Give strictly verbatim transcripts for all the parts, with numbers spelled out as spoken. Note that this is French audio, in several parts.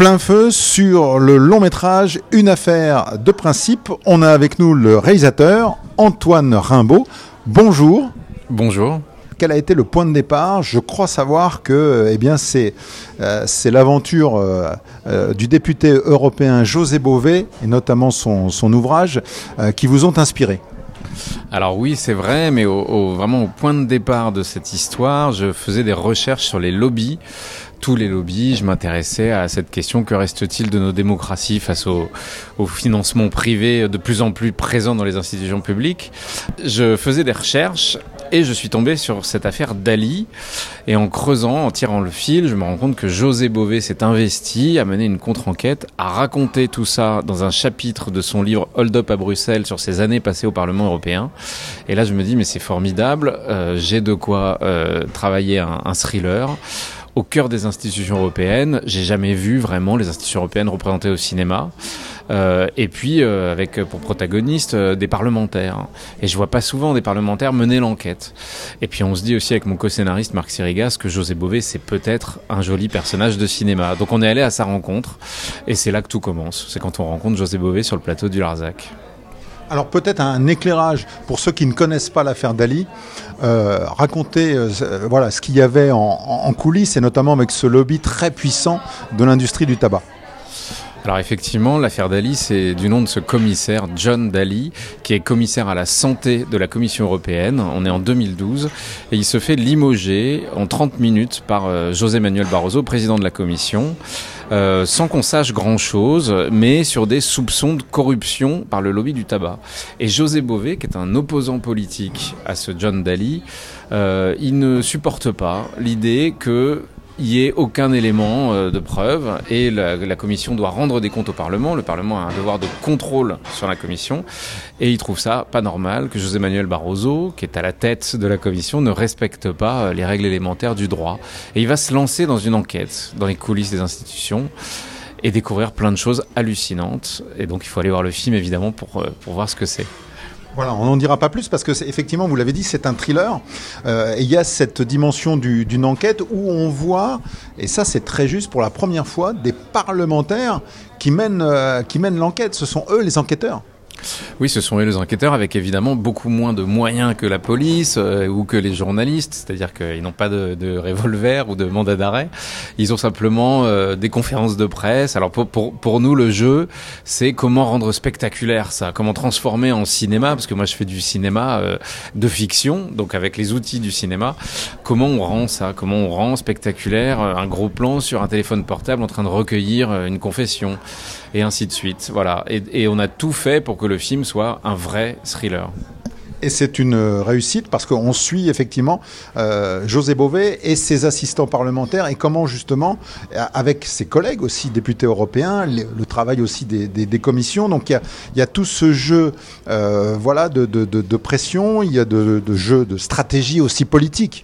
plein feu sur le long métrage Une affaire de principe. On a avec nous le réalisateur Antoine Rimbaud. Bonjour. Bonjour. Quel a été le point de départ? Je crois savoir que eh bien, c'est, euh, c'est l'aventure euh, euh, du député européen José Bové, et notamment son, son ouvrage, euh, qui vous ont inspiré. Alors oui, c'est vrai, mais au, au, vraiment au point de départ de cette histoire, je faisais des recherches sur les lobbies. Tous les lobbies, je m'intéressais à cette question: que reste-t-il de nos démocraties face au, au financement privé de plus en plus présent dans les institutions publiques? Je faisais des recherches et je suis tombé sur cette affaire Dali. Et en creusant, en tirant le fil, je me rends compte que José Bové s'est investi à mener une contre-enquête, à raconter tout ça dans un chapitre de son livre Hold Up à Bruxelles sur ses années passées au Parlement européen. Et là, je me dis, mais c'est formidable, euh, j'ai de quoi euh, travailler un, un thriller au cœur des institutions européennes. J'ai jamais vu vraiment les institutions européennes représentées au cinéma. Euh, et puis euh, avec pour protagonistes euh, des parlementaires. Et je vois pas souvent des parlementaires mener l'enquête. Et puis on se dit aussi avec mon co-scénariste Marc Sirigas que José Bové, c'est peut-être un joli personnage de cinéma. Donc on est allé à sa rencontre et c'est là que tout commence. C'est quand on rencontre José Bové sur le plateau du Larzac. Alors peut-être un éclairage pour ceux qui ne connaissent pas l'affaire Dali, euh, raconter euh, voilà, ce qu'il y avait en, en coulisses, et notamment avec ce lobby très puissant de l'industrie du tabac. Alors effectivement, l'affaire Dali, c'est du nom de ce commissaire, John Dalli, qui est commissaire à la santé de la Commission européenne. On est en deux mille douze et il se fait limoger en trente minutes par euh, José Manuel Barroso, président de la Commission, euh, sans qu'on sache grand-chose, mais sur des soupçons de corruption par le lobby du tabac. Et José Bové, qui est un opposant politique à ce John Dalli, euh, il ne supporte pas l'idée que il n'y ait aucun élément euh, de preuve et la, la Commission doit rendre des comptes au Parlement. Le Parlement a un devoir de contrôle sur la Commission et il trouve ça pas normal que José Manuel Barroso, qui est à la tête de la Commission, ne respecte pas euh, les règles élémentaires du droit. Et il va se lancer dans une enquête dans les coulisses des institutions et découvrir plein de choses hallucinantes. Et donc il faut aller voir le film évidemment pour, euh, pour voir ce que c'est. Voilà, on n'en dira pas plus parce que c'est, effectivement, vous l'avez dit, c'est un thriller. Euh, et il y a cette dimension du, d'une enquête où on voit, et ça c'est très juste, pour la première fois, des parlementaires qui mènent, euh, qui mènent l'enquête. Ce sont eux les enquêteurs. Oui, ce sont eux les enquêteurs, avec évidemment beaucoup moins de moyens que la police euh, ou que les journalistes, c'est-à-dire qu'ils n'ont pas de, de revolver ou de mandat d'arrêt. Ils ont simplement euh, des conférences de presse. Alors pour, pour, pour nous, le jeu, c'est comment rendre spectaculaire ça, comment transformer en cinéma, parce que moi je fais du cinéma euh, de fiction, donc avec les outils du cinéma, comment on rend ça, comment on rend spectaculaire un gros plan sur un téléphone portable en train de recueillir une confession, et ainsi de suite. Voilà. Et, et on a tout fait pour que le film soit un vrai thriller. Et c'est une réussite parce qu'on suit effectivement euh, José Bové et ses assistants parlementaires et comment justement, avec ses collègues aussi députés européens, le, le travail aussi des, des, des commissions. Donc il y a, il y a tout ce jeu euh, voilà, de, de, de, de pression, il y a de, de jeu de stratégie aussi politique.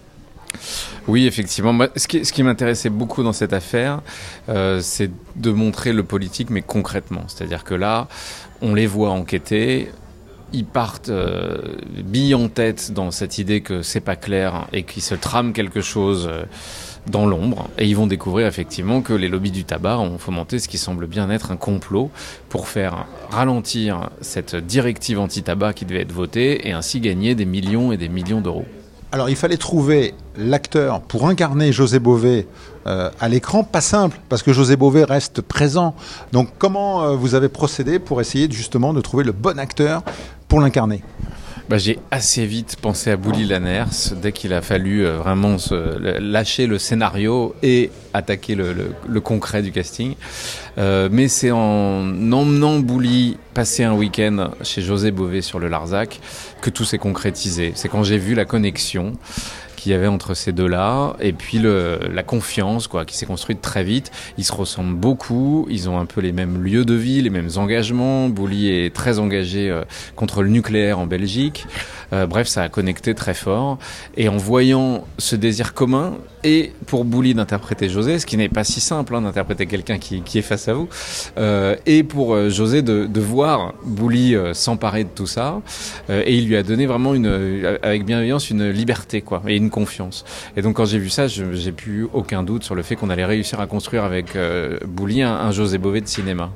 Oui, effectivement. Moi, ce qui, ce qui m'intéressait beaucoup dans cette affaire, euh, c'est de montrer le politique, mais concrètement. C'est-à-dire que là, on les voit enquêter, ils partent euh, billes en tête dans cette idée que c'est pas clair et qu'ils se trament quelque chose euh, dans l'ombre. Et ils vont découvrir effectivement que les lobbies du tabac ont fomenté ce qui semble bien être un complot pour faire ralentir cette directive anti-tabac qui devait être votée et ainsi gagner des millions et des millions d'euros. Alors il fallait trouver l'acteur pour incarner José Bové euh, à l'écran, pas simple, parce que José Bové reste présent. Donc comment euh, vous avez procédé pour essayer justement de trouver le bon acteur pour l'incarner ? Bah, j'ai assez vite pensé à Bouli Lanners dès qu'il a fallu euh, vraiment se, le, lâcher le scénario et attaquer le, le, le concret du casting. Euh, mais c'est en emmenant Bouli passer un week-end chez José Bové sur le Larzac que tout s'est concrétisé. C'est quand j'ai vu la connexion qu'il y avait entre ces deux-là, et puis le, la confiance quoi, qui s'est construite très vite. Ils se ressemblent beaucoup, ils ont un peu les mêmes lieux de vie, les mêmes engagements. Bouli est très engagé euh, contre le nucléaire en Belgique. Euh, bref, ça a connecté très fort. Et en voyant ce désir commun, et pour Bouli d'interpréter José, ce qui n'est pas si simple hein, d'interpréter quelqu'un qui, qui est face à vous, euh, et pour euh, José de, de voir Bouli euh, s'emparer de tout ça, euh, et il lui a donné vraiment une, avec bienveillance une liberté quoi, et une confiance. Et donc quand j'ai vu ça, je, j'ai plus eu aucun doute sur le fait qu'on allait réussir à construire avec euh, Bouli un, un José Bové de cinéma.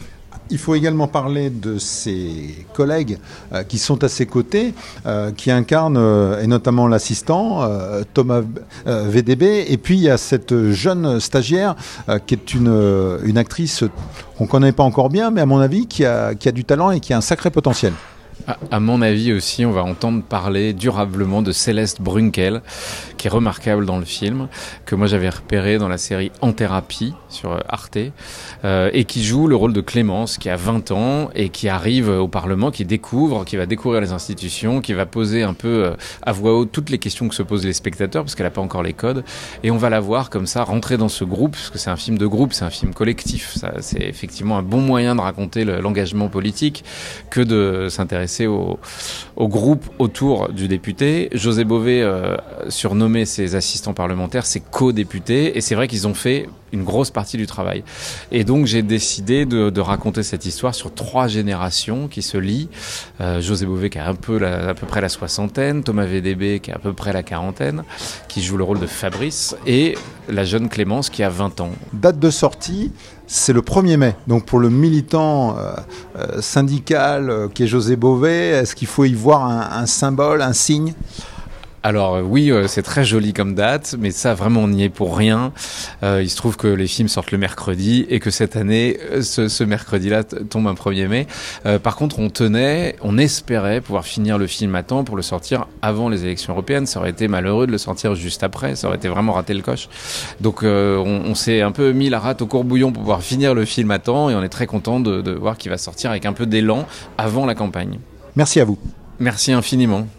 Il faut également parler de ses collègues euh, qui sont à ses côtés, euh, qui incarnent, euh, et notamment l'assistant, euh, Thomas euh, V D B. Et puis il y a cette jeune stagiaire euh, qui est une, une actrice qu'on ne connaît pas encore bien, mais à mon avis qui a, qui a du talent et qui a un sacré potentiel. À, à mon avis aussi, on va entendre parler durablement de Céleste Brunkel, qui est remarquable dans le film, que moi j'avais repéré dans la série En Thérapie sur Arte, euh, et qui joue le rôle de Clémence, qui a vingt ans et qui arrive au Parlement, qui découvre, qui va découvrir les institutions, qui va poser un peu euh, à voix haute toutes les questions que se posent les spectateurs, parce qu'elle n'a pas encore les codes, et on va la voir comme ça rentrer dans ce groupe, parce que c'est un film de groupe, c'est un film collectif, ça, c'est effectivement un bon moyen de raconter le, l'engagement politique que de s'intéresser Au, au groupe autour du député. José Bové euh, surnommait ses assistants parlementaires ses co-députés, et c'est vrai qu'ils ont fait une grosse partie du travail. Et donc j'ai décidé de, de raconter cette histoire sur trois générations qui se lient. Euh, José Bové qui a un peu la, à peu près la soixantaine, Thomas V D B qui a à peu près la quarantaine, qui joue le rôle de Fabrice, et la jeune Clémence qui a vingt ans. Date de sortie, c'est le premier mai. Donc pour le militant euh, euh, syndical euh, qui est José Bové, est-ce qu'il faut y voir un, un symbole, un signe ? Alors euh, oui, euh, c'est très joli comme date, mais ça vraiment on n'y est pour rien. Euh, il se trouve que les films sortent le mercredi et que cette année, ce, ce mercredi-là t- tombe un premier mai. Euh, par contre, on tenait, on espérait pouvoir finir le film à temps pour le sortir avant les élections européennes. Ça aurait été malheureux de le sortir juste après, ça aurait été vraiment rater le coche. Donc euh, on, on s'est un peu mis la rate au courbouillon pour pouvoir finir le film à temps, et on est très content de, de voir qu'il va sortir avec un peu d'élan avant la campagne. Merci à vous. Merci infiniment.